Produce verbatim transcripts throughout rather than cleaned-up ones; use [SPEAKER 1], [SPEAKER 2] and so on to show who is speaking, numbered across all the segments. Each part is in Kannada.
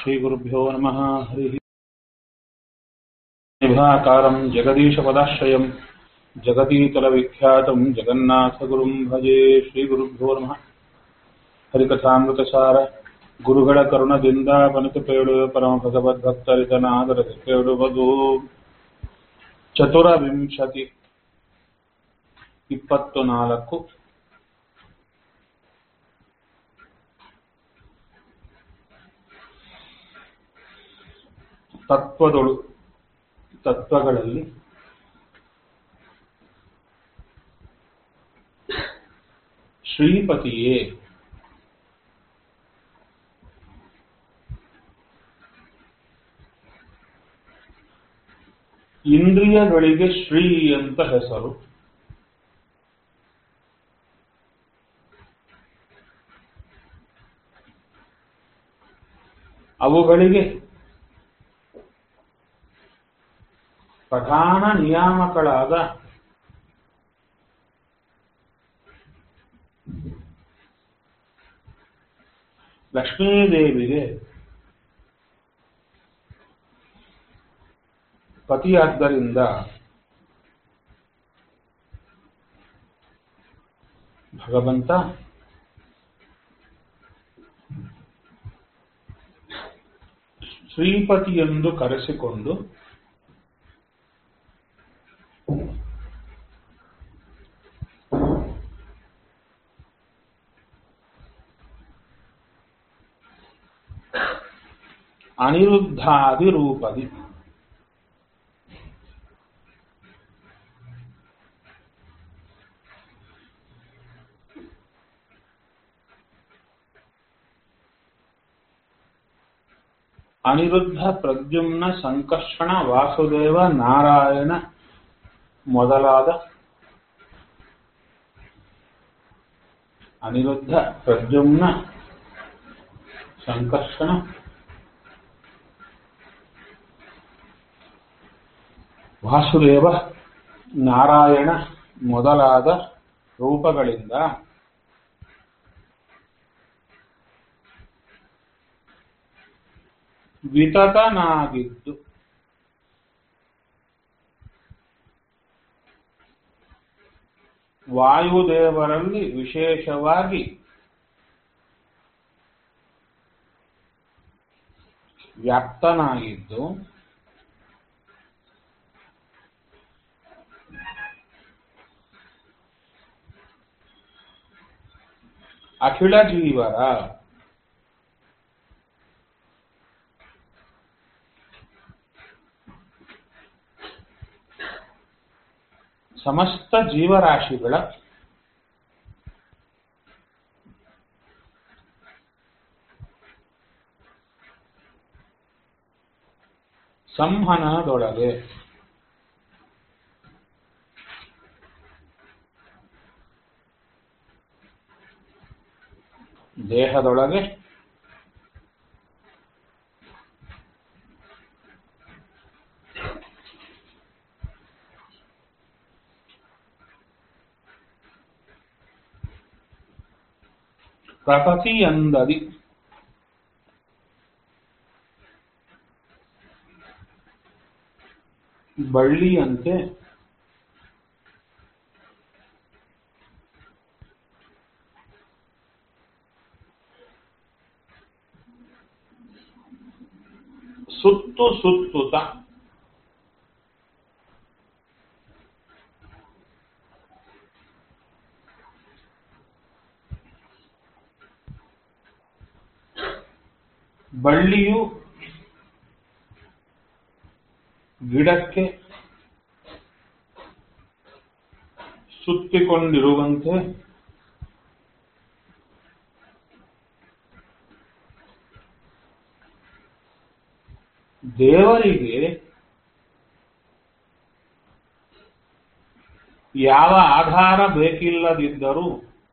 [SPEAKER 1] श्रीगुरुभ्यो नमः। हरिः निभाकारं जगदीशपदाश्रयं जगतीतलविख्यातं जगन्नाथगुरुं भजे। श्रीगुरुभ्यो नमः। ಹರಿಕಥಾಮೃತಸಾರ ಗುರುಗಳ ಕರುಣದಿಂದ ಪನಿತು ಕೇಳುವ ಪರಮ ಭಗವದ್ಭಕ್ತರಿತನಾದರ ಕೇಳುವುದು ಚತುರವಿಂಶತಿ ಇಪ್ಪತ್ತು ನಾಲ್ಕು ತತ್ವದೊಳು ತತ್ವಗಳಲ್ಲಿ ಶ್ರೀಪತಿಯೇ ಇಂದ್ರಿಯಗಳಿಗೆ ಶ್ರೀ ಅಂತ ಹೆಸರು. ಅವುಗಳಿಗೆ ಪ್ರಧಾನ ನಿಯಾಮಕಳಾದ ಲಕ್ಷ್ಮೀದೇವಿಗೆ ಪತಿಯಾದ್ದರಿಂದ ಭಗವಂತ ಶ್ರೀಪತಿಯೆಂದು ಕರೆಸಿಕೊಂಡು ಅನಿರುದ್ಧಾದಿ ರೂಪದಿ ಅನಿರುದ್ಧ ಪ್ರದ್ಯುಮ್ನ ಸಂಕರ್ಷಣ ವಾಸುದೇವ ನಾರಾಯಣ ಮೊದಲಾದ ಅನಿರುದ್ಧ ಪ್ರದ್ಯುಮ್ನ ಸಂಕರ್ಷಣ ವಾಸುದೇವ ನಾರಾಯಣ ಮೊದಲಾದ ರೂಪಗಳಿಂದ ವಿತತನಾಗಿದ್ದು ವಾಯುದೇವರಲ್ಲಿ ವಿಶೇಷವಾಗಿ ವ್ಯಾಪ್ತನಾಗಿದ್ದು ಅಖಿಲ ಜೀವರ ಸಮಸ್ತ ಜೀವರಾಶಿಗಳ ಸಂಹನದೊಳಗೆ ದೇಹದೊಳಗೆ ಪ್ರಕೃತಿಯಂದದಿ ಬಳ್ಳಿಯಂತೆ ಸುತ್ತು ಸುತ್ತುತ್ತ ಬಳ್ಳಿಯು ಗಿಡಕ್ಕೆ ಸುತ್ತಿಕೊಂಡಿರುವಂತೆ ದೇವರಿಗೆ ಯಾವ ಆಧಾರ ಬೇಕಿಲ್ಲದಿದ್ದರೂ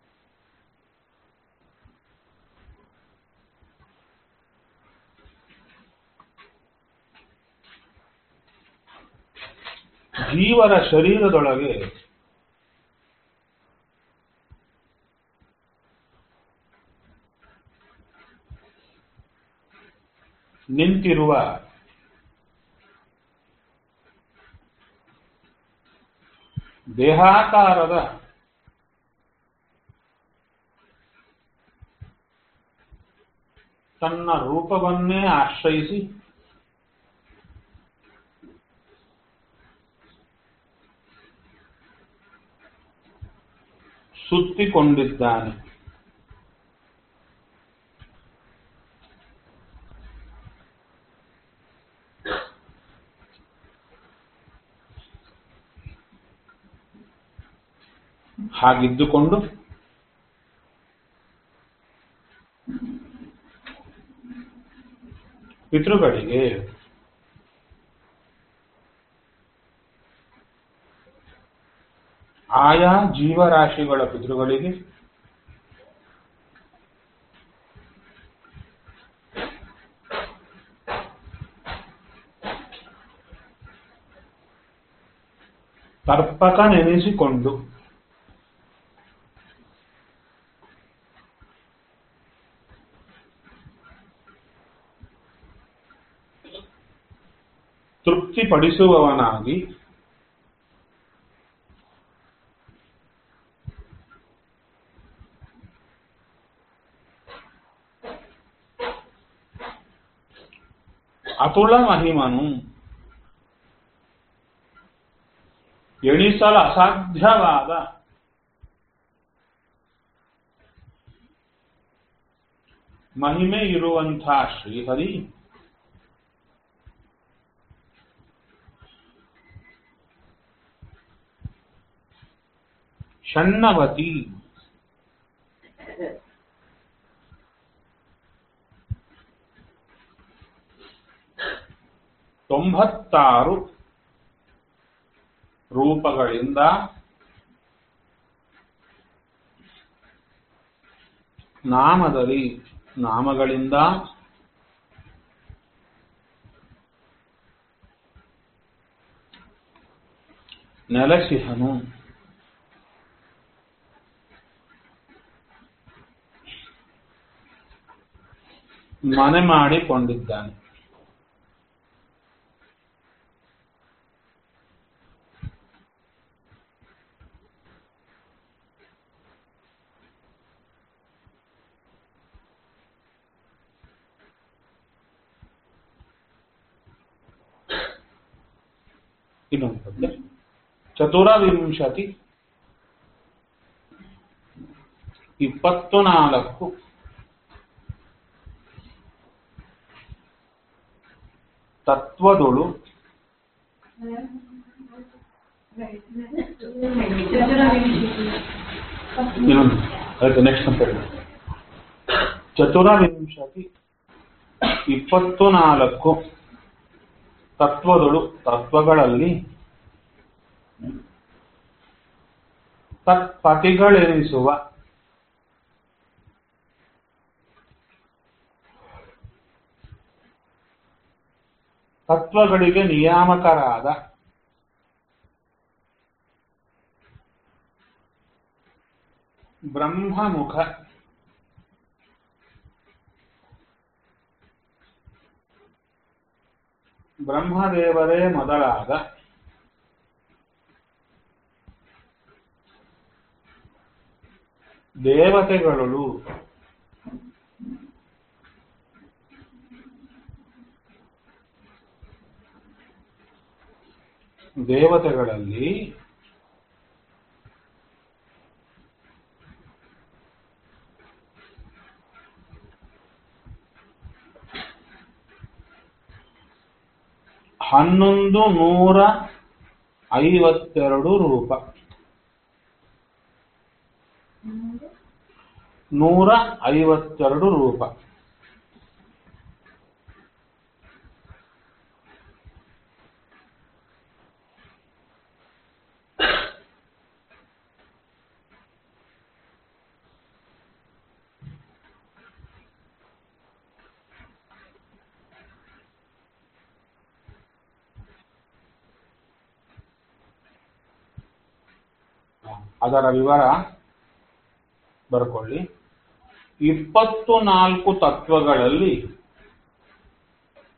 [SPEAKER 1] ಜೀವರ ಶರೀರದೊಳಗೆ ನಿಂತಿರುವ ದೇಹಾಕಾರದ ತನ್ನ ರೂಪವನ್ನೇ ಆಶ್ರಯಿಸಿ ಸುತ್ತಿಕೊಂಡಿದ್ದಾನೆ. ಹಾಗಿದ್ದುಕೊಂಡು ಪಿತೃಗಳಿಗೆ ಆಯಾ ಜೀವರಾಶಿಗಳ ಪಿತೃಗಳಿಗೆ ತರ್ಪಕನೆನಿಸಿಕೊಂಡು ತೃಪ್ತಿಪಡಿಸುವವನಾಗಿ ಅತುಳ ಮಹಿಮನು ಎಣಿಸಲು ಅಸಾಧ್ಯವಾದ ಮಹಿಮೆ ಇರುವಂಥ ಶ್ರೀಹರಿ ಷಣ್ಣವತಿ ತೊಂಬತ್ತಾರು ರೂಪಗಳಿಂದ ನಾಮದಲ್ಲಿ ನಾಮಗಳಿಂದ ನೆಲೆಸಿಹನು. ಮನೆ ಮಾಡಿಕೊಂಡಿದ್ದಾನೆ. ಇನ್ನೊಂದು ಪದ್ಯ. ಚತುರವಿಂಶತಿ ಇಪ್ಪತ್ತು ನಾಲ್ಕು ತತ್ವದೊಳು ಇನ್ನೊಂದು ಅದಕ್ಕೆ ನೆಕ್ಸ್ಟ್ ಅಂತ ಹೇಳಿ. ಚತುರವಿಂಶತಿ ಇಪ್ಪತ್ತು ನಾಲ್ಕು ತತ್ವದೊಳು ತತ್ವಗಳಲ್ಲಿ ತತ್ಪತಿಗಳೆನಿಸುವ ತತ್ವಗಳಿಗೆ ನಿಯಾಮಕರಾದ ಬ್ರಹ್ಮಮುಖ ಬ್ರಹ್ಮದೇವರೇ ಮೊದಲಾದ ದೇವತೆಗಳು ದೇವತೆಗಳಲ್ಲಿ ಹನ್ನೊಂದು ನೂರ ಐವತ್ತೆರಡು ರೂಪ ನೂರ ಐವತ್ತೆರಡು ರೂಪ ಅದರ ವಿವರ ಬರ್ಕೊಳ್ಳಿ. ಇಪ್ಪತ್ತು ನಾಲ್ಕು ತತ್ವಗಳಲ್ಲಿ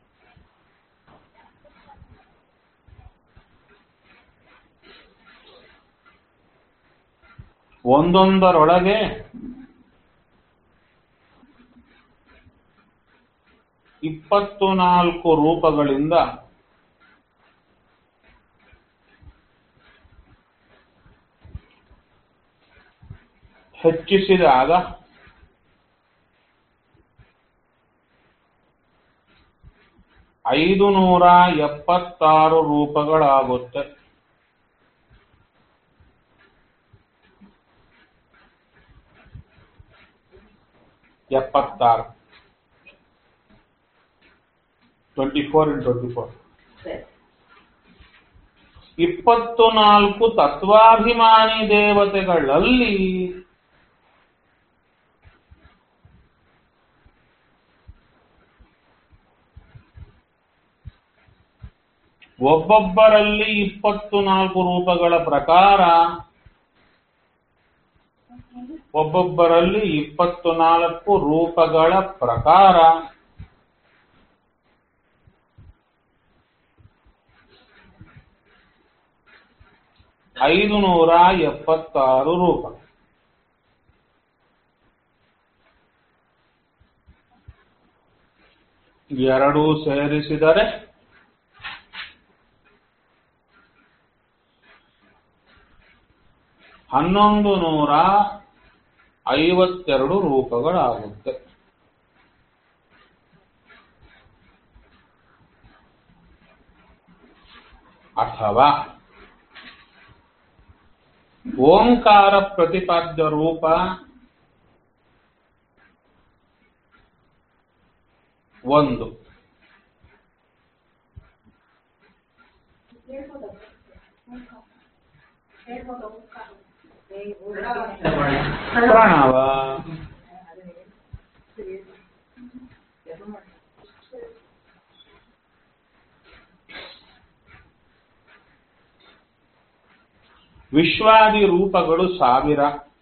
[SPEAKER 1] ಒಂದೊಂದರೊಳಗೆ ಇಪ್ಪತ್ತು ನಾಲ್ಕು ರೂಪಗಳಿಂದ ಹೆಚ್ಚಿಸಿದಾಗ ಐದು ನೂರ ಎಪ್ಪತ್ತಾರು ರೂಪಗಳಾಗುತ್ತೆ. ಎಪ್ಪತ್ತಾರು twenty four into twenty four ಇಪ್ಪತ್ತು ನಾಲ್ಕು ತತ್ವಾಭಿಮಾನಿ ದೇವತೆಗಳಲ್ಲಿ ಒಬ್ಬೊಬ್ಬರಲ್ಲಿ ಇಪ್ಪತ್ತು ನಾಲ್ಕು ರೂಪಗಳ ಪ್ರಕಾರ ಒಬ್ಬೊಬ್ಬರಲ್ಲಿ ಇಪ್ಪತ್ತು ನಾಲ್ಕು ರೂಪಗಳ ಪ್ರಕಾರ ಐದು ನೂರ ಎಪ್ಪತ್ತಾರು ರೂಪ. ಎರಡೂ ಸೇರಿಸಿದರೆ ಹನ್ನೊಂದು ನೂರ ಐವತ್ತೆರಡು ರೂಪಗಳಾಗುತ್ತೆ. ಅಥವಾ ಓಂಕಾರ ಪ್ರತಿಪಾದ್ಯ ರೂಪ ಒಂದು, ಪ್ರಣವ ವಿಶ್ವಾದಿ ರೂಪಗಳು ಸಾವಿರ,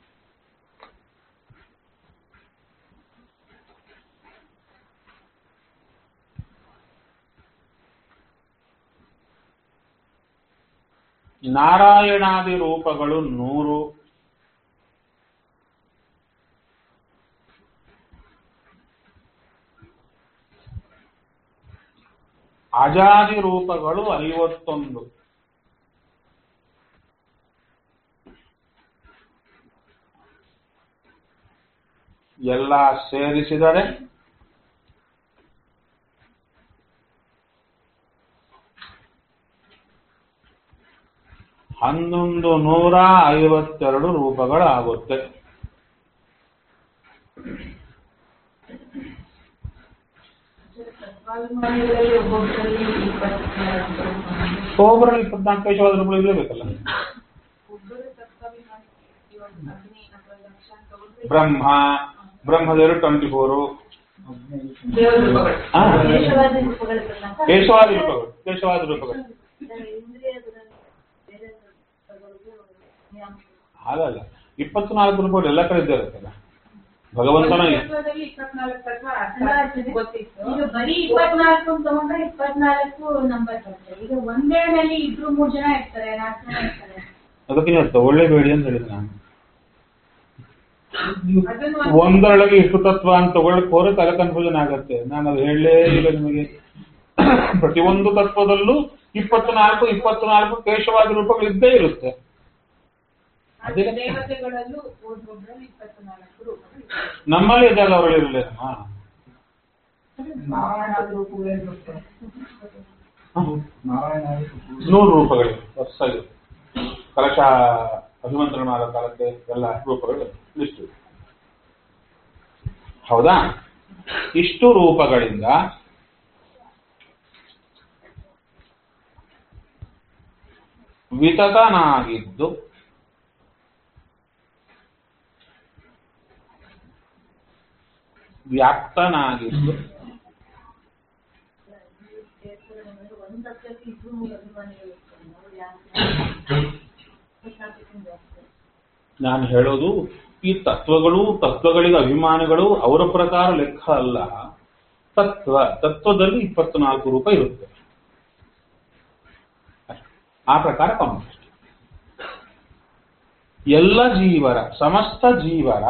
[SPEAKER 1] ನಾರಾಯಣಾದಿ ರೂಪಗಳು ನೂರು, ಅಜಾದಿ ರೂಪಗಳು ಐವತ್ತೊಂದು, ಎಲ್ಲ ಸೇರಿಸಿದರೆ ಹನ್ನೊಂದು ನೂರ ಐವತ್ತೆರಡು ರೂಪಗಳಾಗುತ್ತೆ. ಒಬ್ಬರಲ್ಲಿ ಇಪ್ಪತ್ನಾಲ್ಕು ಐಶ್ವಾದ ರೂಪಗಳು ಇರಲೇಬೇಕಲ್ಲ. ಬ್ರಹ್ಮ ಬ್ರಹ್ಮದೇವರು ಟ್ವೆಂಟಿ ಫೋರು, ಕೇಶವಾದಿ ರೂಪಗಳು ಕೇಶವಾದಿ ರೂಪಗಳು ಹಾಗಲ್ಲ, ಇಪ್ಪತ್ನಾಲ್ಕು ರೂಪಗಳು ಎಲ್ಲ ಕಡೆ ಇದ್ದೇ ಇರುತ್ತಲ್ಲ. ಭಗವಂತನ
[SPEAKER 2] ಬರೀ ಇಪ್ಪತ್ನಾಲ್ಕು ತಗೊಂಡ್ರೆ ಇಪ್ಪತ್ನಾಲ್ಕು ನಂಬರ್ ಬರುತ್ತೆ. ಈಗ ಒಂದೇನಲ್ಲಿ ಇಬ್ರು ಮೂರು ಜನ ಇರ್ತಾರೆ, ನಾಲ್ಕು ಜನ ಇರ್ತಾರೆ.
[SPEAKER 1] ಅದಕ್ಕೆ ನೀವು ತಗೊಳ್ಳೇಬೇಡಿ ಅಂತ ಹೇಳಿದೆ ನಾನು. ಒಂದರೊಳಗೆ ಇಷ್ಟು ತತ್ವ ಅಂತ ತಗೊಳ್ಳಕ್ ಹೋದ್ರೆ ತಲೆ ಕನ್ಫ್ಯೂಷನ್ ಆಗತ್ತೆ. ನಾನು ಅದು ಹೇಳಲೇ ಇಲ್ಲ ನಿಮಗೆ. ಪ್ರತಿಯೊಂದು ತತ್ವದಲ್ಲೂ ಇಪ್ಪತ್ನಾಲ್ಕು ಇಪ್ಪತ್ನಾಲ್ಕು ಕೇಶವಾದಿ ರೂಪಗಳು ಇದ್ದೇ ಇರುತ್ತೆ. ನಮ್ಮಲ್ಲಿ ಇದ್ದಾಗ ಅವರಲ್ಲಿ ಇರಲಿಲ್ಲ. ನೂರು ರೂಪಗಳು ಹೊಸದಾಗಿ ಕಲಶ ಅಭಿಮಂತ್ರಣ ಮಾಡೋ ಕಾಲಕ್ಕೆ ಎಲ್ಲ ರೂಪಗಳು ಲಿಸ್ಟ್. ಹೌದಾ? ಇಷ್ಟು ರೂಪಗಳಿಂದ ವಿತತನಾಗಿದ್ದು ವ್ಯಾಪ್ತನಾಗಿದ್ದು ನಾನು ಹೇಳೋದು ಈ ತತ್ವಗಳು ತತ್ವಗಳಿಗೆ ಅಭಿಮಾನಿಗಳು ಅವರ ಪ್ರಕಾರ ಲೆಕ್ಕ ಅಲ್ಲ. ತತ್ವ ತತ್ವದಲ್ಲಿ ಇಪ್ಪತ್ನಾಲ್ಕು ರೂಪ ಇರುತ್ತೆ. ಆ ಪ್ರಕಾರ ಕಾಂಪಿಸ್ಟ್. ಎಲ್ಲ ಜೀವರ ಸಮಸ್ತ ಜೀವರ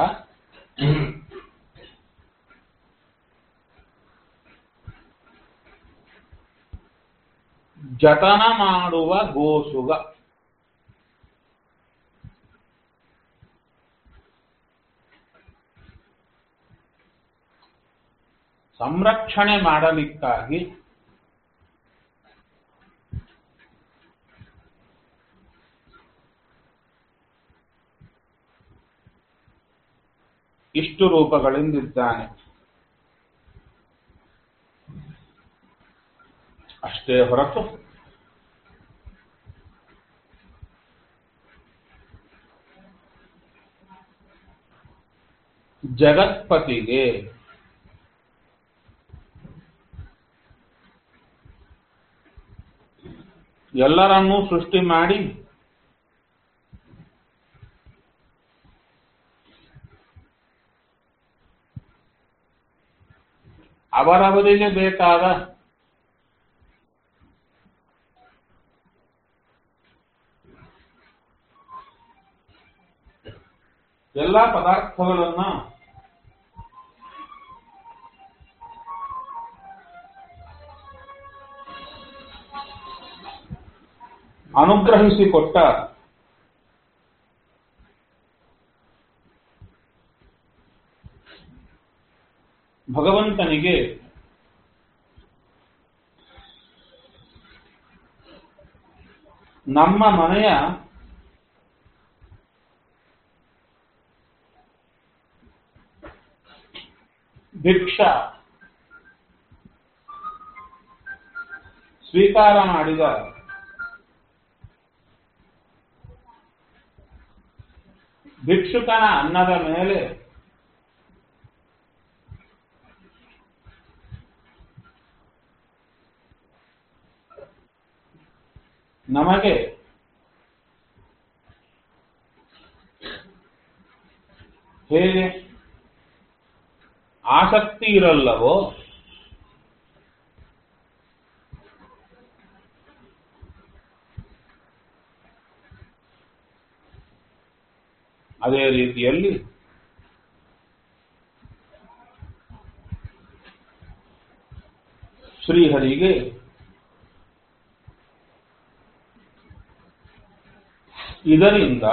[SPEAKER 1] ಜತನ ಮಾಡುವ ಗೋಸುಗ. ಸಂರಕ್ಷಣೆ ಮಾಡಲಿಕ್ಕಾಗಿ ಇಷ್ಟು ರೂಪಗಳಿಂದಿದ್ದಾನೆ. ಅಷ್ಟೇ ಹೊರತು ಜಗತ್ಪತಿಗೆ ಎಲ್ಲರನ್ನೂ ಸೃಷ್ಟಿ ಮಾಡಿ ಅವರವರಿಗೆ ಬೇಕಾದ ಎಲ್ಲ ಪದಾರ್ಥಗಳನ್ನ ಅನುಗ್ರಹಿಸಿಕೊಟ್ಟ ಭಗವಂತನಿಗೆ ನಮ್ಮ ಮನೆಯ ಭಿಕ್ಷಾ ಸ್ವೀಕಾರ ಮಾಡಿದ ಭಿಕ್ಷುಕನ ಅನ್ನದ ಮೇಲೆ ನಮಗೆ ಹೇಗೆ ಆಸಕ್ತಿ ಇರಲ್ಲವೋ ಅದೇ ರೀತಿಯಲ್ಲಿ ಶ್ರೀಹರಿಗೆ ಇದರಿಂದ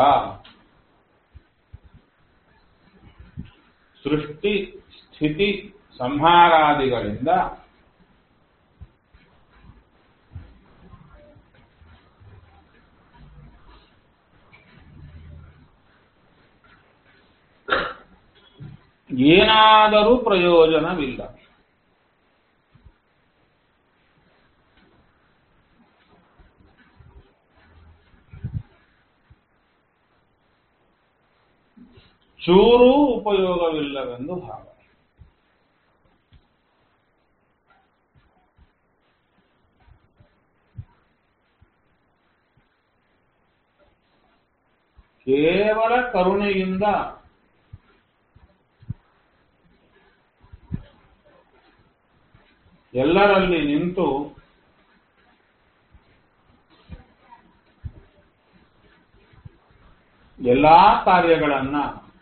[SPEAKER 1] ಸೃಷ್ಟಿ ಸ್ಥಿತಿ ಸಂಹಾರಾದಿಗಳಿಂದ ಏನಾದರೂ ಪ್ರಯೋಜನವಿಲ್ಲ. ಚೂರೂ ಉಪಯೋಗವಿಲ್ಲವೆಂದು ಭಾವ. ಕೇವಲ ಕರುಣೆಯಿಂದ ಎಲ್ಲರಲ್ಲಿ ನಿಂತು ಎಲ್ಲಾ ಕಾರ್ಯಗಳನ್ನ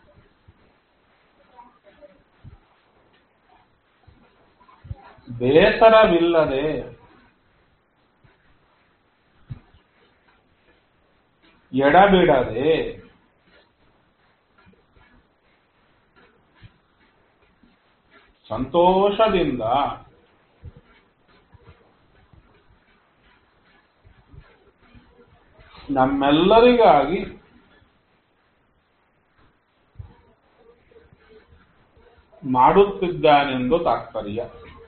[SPEAKER 1] ಬೇಸರವಿಲ್ಲದೆ ಎಡಬಿಡದೆ ಸಂತೋಷದಿಂದ ನಮ್ಮೆಲ್ಲರಿಗಾಗಿ ಮಾಡುತ್ತಿದ್ದಾನೆಂದು ತಾತ್ಪರ್ಯ.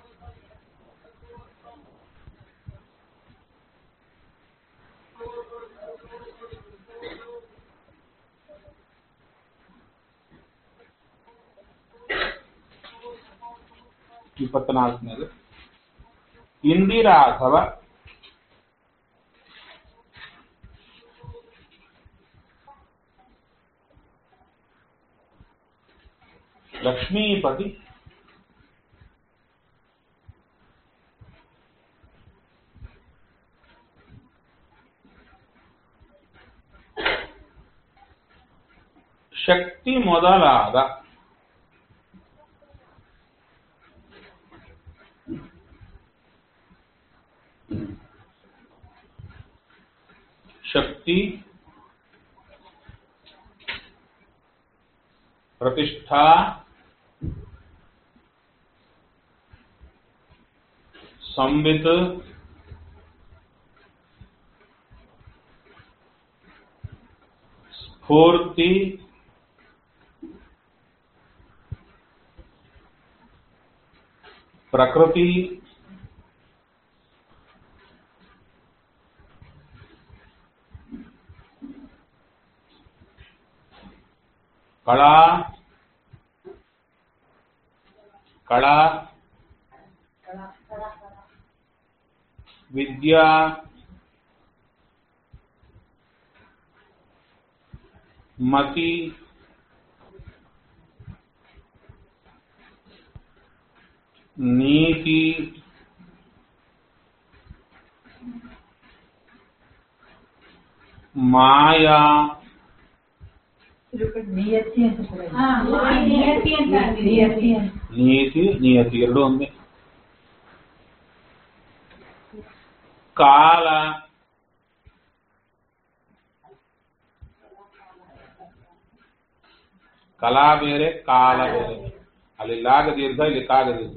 [SPEAKER 1] ಇಪ್ಪತ್ನಾಲ್ಕನೇದು ಇಂದಿರಾಘವ ಲಕ್ಷ್ಮೀಪತಿ ಶಕ್ತಿ ಮೊದಲಾದ ಶಕ್ತಿ ಪ್ರತಿಷ್ಠಾ ಸಂವಿತ್ ಸ್ಫೂರ್ತಿ ಪ್ರಕೃತಿ ಕಳಾ ಕಳಾ ವಿದ್ಯಾ ಮತಿ ನೀತಿ ಮಾಯಾ
[SPEAKER 3] ನಿಯತಿ ಅಂತ ಕೂಡ ಇದೆ.
[SPEAKER 2] ಹಾ, ನಿಯತಿ ಅಂತ
[SPEAKER 3] ನಿಯತಿ ಅಂತ.
[SPEAKER 1] ನೀತಿ ನಿಯತಿ ಎರಡು ಒಂದೇ. ಕಾಲ ಕಲಾ ಬೇರೆ ಕಾಲ ಬೇರೆ. ಅಲ್ಲಿ ಲಾಗ ದೀರ್ಘ, ಇಲ್ಲಿ ಕಾಗ ದೀರ್ಘ.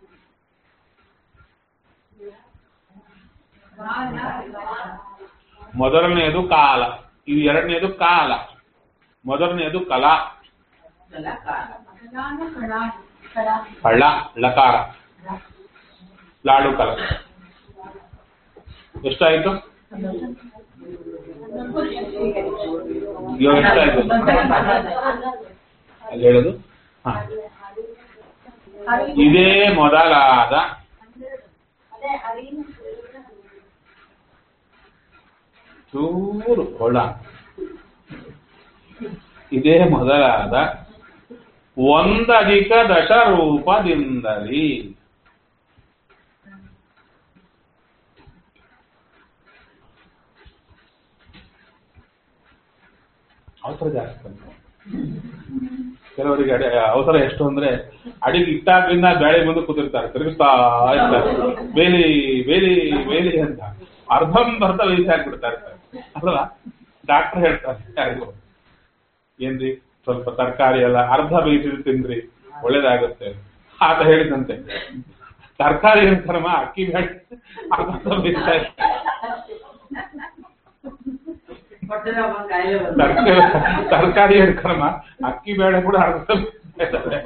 [SPEAKER 1] ಮೊದಲನೆಯದು ಕಾಲ, ಇದು ಎರಡನೆಯದು ಕಾಲ. ಮೊದಲನೆಯದು ಕಲಾ, ಕಳ್ಳ ಲಕಾರ, ಲಾಡು ಕಲ. ಎಷ್ಟಾಯ್ತು? ಇವಾಗ ಎಷ್ಟಾಯ್ತು ಅಲ್ಲಿ ಹೇಳುದು? ಹ, ಇದೇ ಮೊದಲಾದ ಚೂರು ಹೊಳ, ಇದೇ ಮೊದಲಾದ ಒಂದಧಿಕ ದಶರೂಪದಿಂದಲೇ ಅವಸರ ಜಾಸ್ತಿ ಬಂತು ಕೆಲವರಿಗೆ. ಅಡಿ ಅವಸರ ಎಷ್ಟು ಅಂದ್ರೆ ಅಡಿಗೆ ಇಟ್ಟಾಗ್ಲಿಂದ ಬೇಳೆ ಮುಂದೆ ಕೂತಿರ್ತಾರೆ, ತಿರುಗಿಸ್ತಾ ಇರ್ತಾರೆ, ಬೇಲಿ ಬೇಲಿ ಬೇಲಿ ಅಂತ ಅರ್ಧಂಬರ್ಧ ವಯಸ್ಸು ಹಾಕ್ಬಿಡ್ತಾರೆ ಅಲ್ವಾ? ಡಾಕ್ಟರ್ ಹೇಳ್ತಾರೆ ಯಾರಿಗೂ, ಏನ್ರಿ ಸ್ವಲ್ಪ ತರಕಾರಿ ಎಲ್ಲ ಅರ್ಧ ಬೇಯಿಸಿದ್ರು ತಿನ್ರಿ ಒಳ್ಳೇದಾಗುತ್ತೆ ಆತ ಹೇಳಿದಂತೆ. ತರಕಾರಿ ಏನ್ ಕರ್ಮ, ಅಕ್ಕಿ ಬೇಳೆ ಅರ್ಧ ಬೇಯಿಸ್ತಾ ತರಕಾರಿ ಏನ್ ಕರ್ಮ, ಅಕ್ಕಿ ಬೇಳೆ ಕೂಡ ಅರ್ಧ ಬೇಯಿಸ್ತಾರೆ.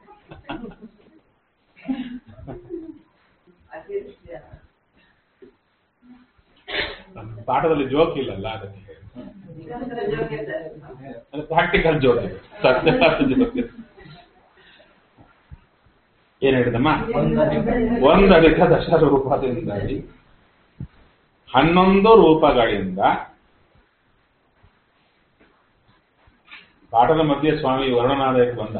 [SPEAKER 1] ಪಾಠದಲ್ಲಿ ಜೋಕ್ ಇಲ್ಲಲ್ಲ, ಅದಕ್ಕೆ ಪ್ರಾಕ್ಟಿಕಲ್ ಜೋಕ್ ಇದೆ, ಸತ್ಯ ಜೋಕ್ ಇದೆ. ಏನ್ ಹೇಳಿದಮ್ಮ? ಒಂದಧಿಕ ದಶ ರೂಪದಿಂದಾಗಿ ಹನ್ನೊಂದು ರೂಪಗಳಿಂದ. ಪಾಠದ ಮಧ್ಯೆ ಸ್ವಾಮಿ ವರ್ಣನಾದಯಕ್ಕೆ ಬಂದ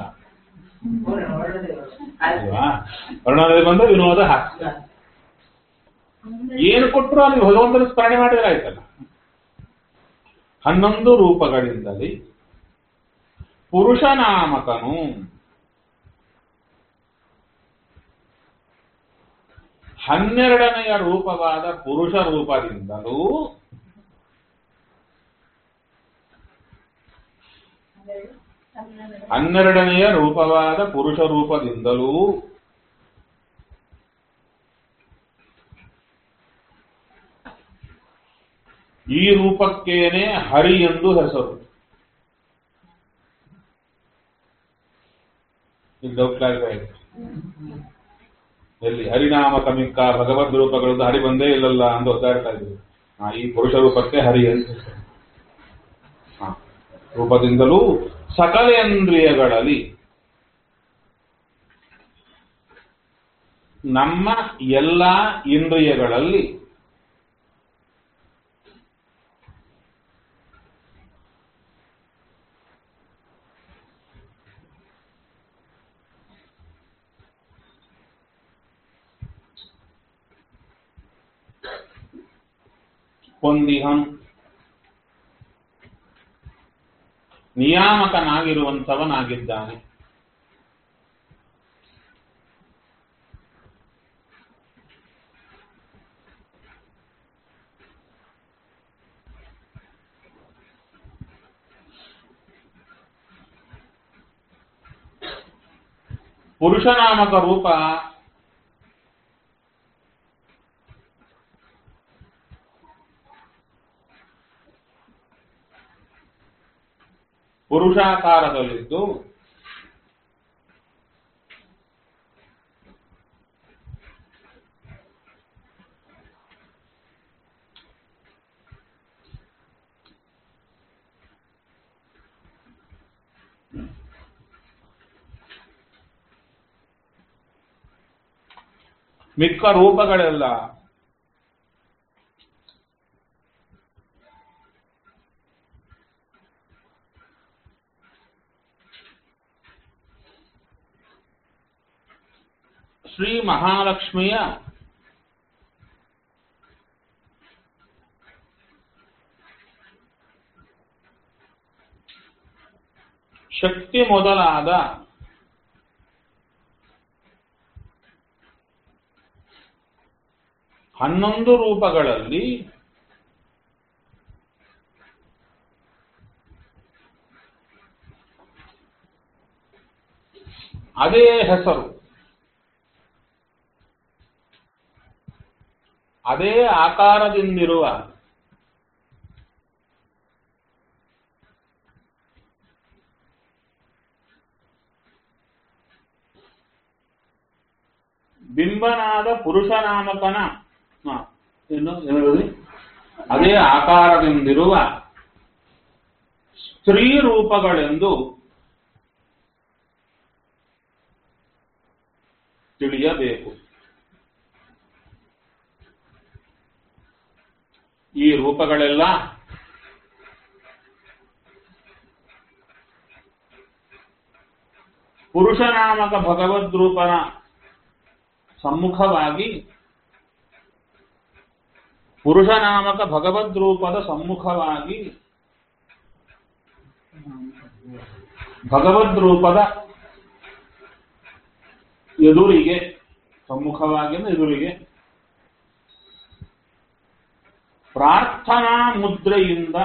[SPEAKER 1] ಅಲ್ವಾ? ವರ್ಣನಾದಯ ಬಂದ ವಿನೋದ ಹಾಸ್ಯ ಏನು ಕೊಟ್ಟರು ಅಲ್ಲಿ ಭಗವಂತನ ಸ್ಮರಣೆ ಮಾಡಿದ್ರೆ ಆಯ್ತಲ್ಲ. ಹನ್ನೊಂದು ರೂಪಗಳಿಂದಲೇ ಪುರುಷನಾಮಕನು ಹನ್ನೆರಡನೆಯ ರೂಪವಾದ ಪುರುಷ ರೂಪದಿಂದಲೂ ಹನ್ನೆರಡನೆಯ ರೂಪವಾದ ಪುರುಷ ರೂಪದಿಂದಲೂ ಈ ರೂಪಕ್ಕೇನೆ ಹರಿ ಎಂದು ಹೆಸರು. ಡೌಟ್ ಆಗ್ತಾ ಇದೆ ಎಲ್ಲಿ ಹರಿನಾಮ ಕಮಿಕ್ಕ ಭಗವದ್ ರೂಪಗಳದ್ದು ಹರಿ ಬಂದೇ ಇಲ್ಲಲ್ಲ ಅಂತ ಒದ್ದಾಡ್ತಾ ಇದ್ರು. ಈ ಪುರುಷ ರೂಪಕ್ಕೆ ಹರಿ ಅಂತ ರೂಪದಿಂದಲೂ ಸಕಲೇಂದ್ರಿಯಗಳಲ್ಲಿ ನಮ್ಮ ಎಲ್ಲ ಇಂದ್ರಿಯಗಳಲ್ಲಿ ಹೊಂದಿಹಂ ನಿಯಾಮಕನಾಗಿರುವಂಥವನಾಗಿದ್ದಾನೆ. ಪುರುಷನಾಮಕ ರೂಪ ಪುರುಷಾಕಾರದಲ್ಲಿದ್ದು ಮಿಕ್ಕ ರೂಪಗಳೆಲ್ಲ ಶ್ರೀ ಮಹಾಲಕ್ಷ್ಮಿಯ ಶಕ್ತಿ ಮೊದಲಾದ ಹನ್ನೊಂದು ರೂಪಗಳಲ್ಲಿ ಅದೇ ಹೆಸರು, ಅದೇ ಆಕಾರದಿಂದಿರುವ ಬಿಂಬನಾದ ಪುರುಷನಾಮಕನ ಏನು ಹೇಳುವುದು ಅದೇ ಆಕಾರದಿಂದಿರುವ ಸ್ತ್ರೀ ರೂಪಗಳೆಂದು ತಿಳಿಯಬೇಕು. ಈ ರೂಪಗಳೆಲ್ಲ ಪುರುಷನಾಮಕ ಭಗವದ್ರೂಪನ ಸಮ್ಮುಖವಾಗಿ ಪುರುಷನಾಮಕ ಭಗವದ್ರೂಪದ ಸಮ್ಮುಖವಾಗಿ ಭಗವದ್ರೂಪದ ಎದುರಿಗೆ ಸಮ್ಮುಖವಾಗಿ ಎದುರಿಗೆ ಪ್ರಾರ್ಥನಾ ಮುದ್ರೆಯಿಂದ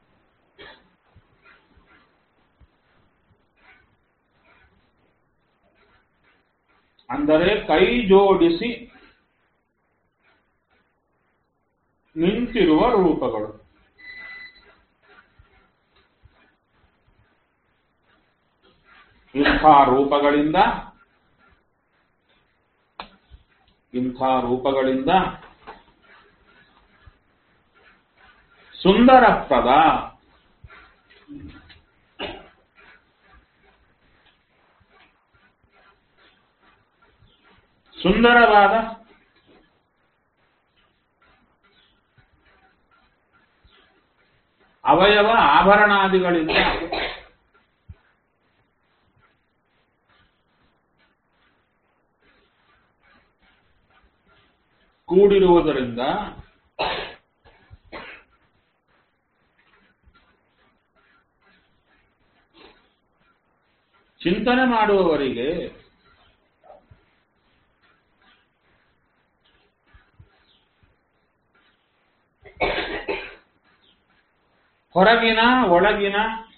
[SPEAKER 1] ಅಂದರೆ ಕೈ ಜೋಡಿಸಿ ನಿಂತಿರುವ ರೂಪಗಳು. ಇಂಥ ರೂಪಗಳಿಂದ ಇಂಥ ರೂಪಗಳಿಂದ ಸುಂದರಪ್ರದ ಸುಂದರವಾದ ಅವಯವ ಆಭರಣಾದಿಗಳಿಂದ ಕೂಡಿರುವುದರಿಂದ ಚಿಂತನೆ ಮಾಡುವವರಿಗೆ ಹೊರಗಿನ ಒಳಗಿನ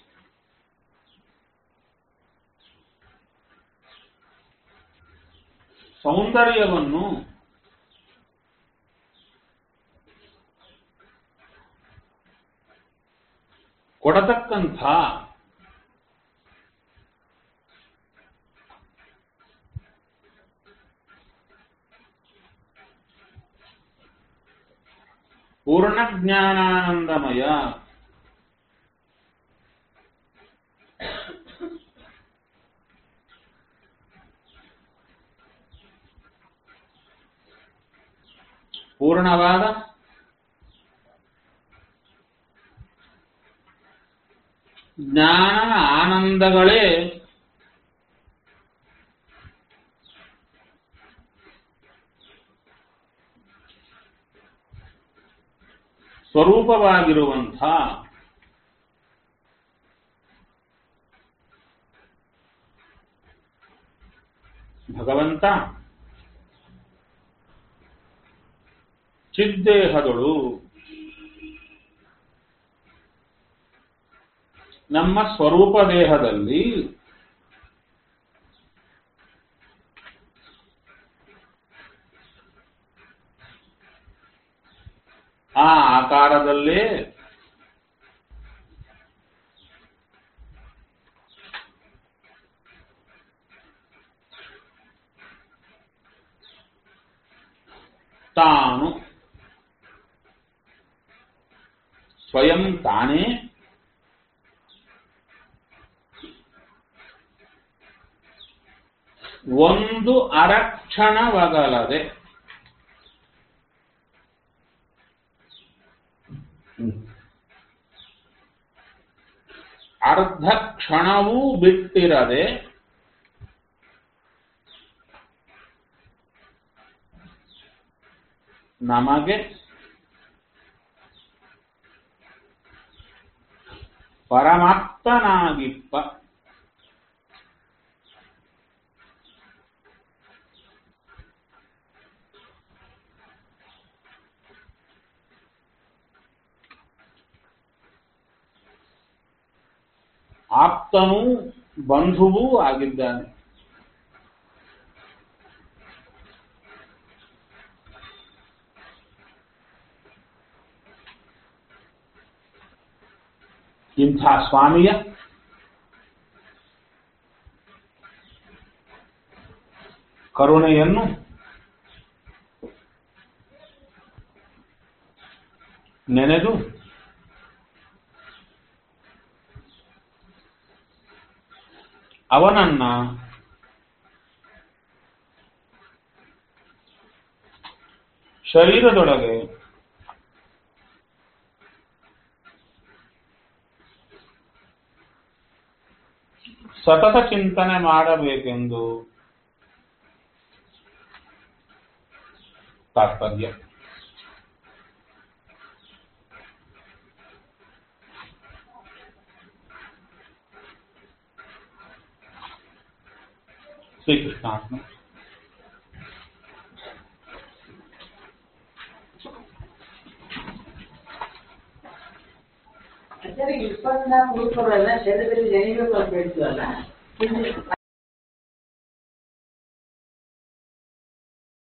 [SPEAKER 1] ಸೌಂದರ್ಯವನ್ನು ಕೊಡತಕ್ಕಂಥ ಪೂರ್ಣ ಜ್ಞಾನಾನಂದಮಯ ಪೂರ್ಣವಾದ ಜ್ಞಾನ ಆನಂದಗಳೇ ಸ್ವರೂಪವಾಗಿರುವಂಥ ಘಟ ಚಿದ್ದೇಹಗಳು ನಮ್ಮ ಸ್ವರೂಪ ದೇಹದಲ್ಲಿ ಆ ಆಕಾರದಲ್ಲೇ ತಾನು ಸ್ವಯಂ ತಾನೇ ಒಂದು ಅರಕ್ಷಣವಾಗಲದೆ ಅರ್ಧ ಕ್ಷಣವೂ ಬಿಟ್ಟಿರದೆ ನಮಗೆ ಪರಮಾತ್ಮನಾಗಿಪ್ಪ ಆಪ್ತನೂ ಬಂಧುವೂ ಆಗಿದ್ದಾನೆ. ಇಂಥ ಸ್ವಾಮಿಯ ಕರುಣೆಯನ್ನು ನೆನೆದು ಅವನನ್ನ ಶರೀರದೊಳಗೆ ಸತತ ಚಿಂತನೆ ಮಾಡಬೇಕೆಂದು ತಾತ್ಪರ್ಯ. ಶ್ರೀಕೃಷ್ಣಾರ್ಪಣ.
[SPEAKER 4] ಇಪ್ಪತ್ನಾಲ್ಕು ರೂಪಗಳೆಲ್ಲ ಶರೀರದಲ್ಲಿ ನೆನೆಯಬೇಕು ಅಂತ ಹೇಳ್ತೀವಲ್ಲ,